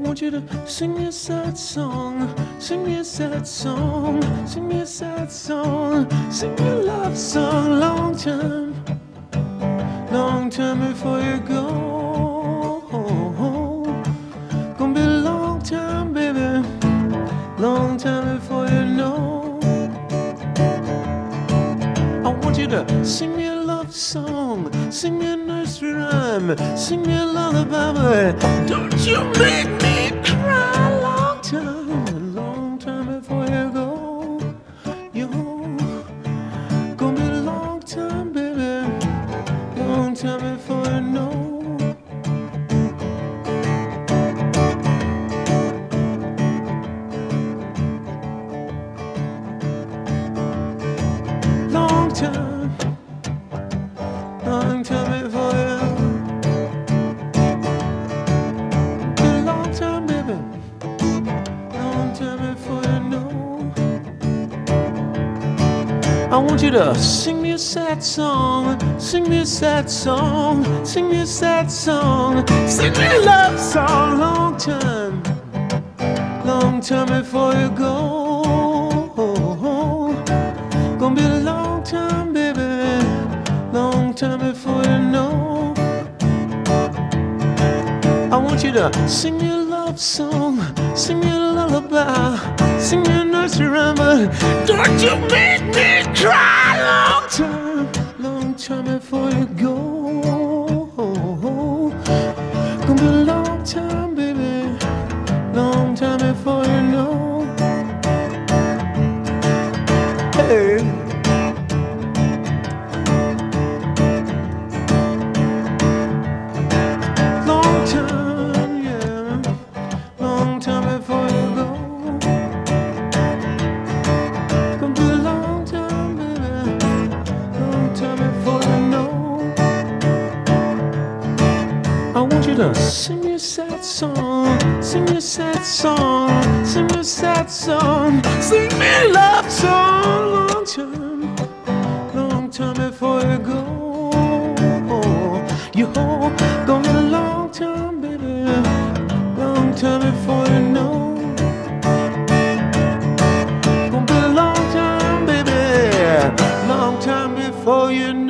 want you to sing me a sad song, sing me a sad song, sing me a sad song, sing me a love song. Long time before you go. Gonna be a long time, baby, long time before you know. I want you to sing me a love song, sing me a nursery rhyme, sing me a lullaby, but don't you make me cry. Long time before you go. Yo, gonna be a long time, baby, long time before you know. Long time before you. A long time, baby, long time before you know. I want you to sing me a sad song, sing me a sad song, sing me a sad song, sing me a love song. Long time before you go. Gonna be a long time, baby, long time before you know. I want you to sing me a love song, sing me a lullaby, sing me a nursery rhyme, but don't you make me cry. Long time before you go. Gonna be a long time, baby, long time before you know. Hey. Long time, yeah, long time before you go. Gonna be a long time, baby, long time before you know. I want you to sing me a sad song, sing me a sad song, sing me a sad song, sing me a love song. Long time before you go. You hold, gonna be a long time, baby, long time before you know. Gonna be a long time, baby, long time before you know.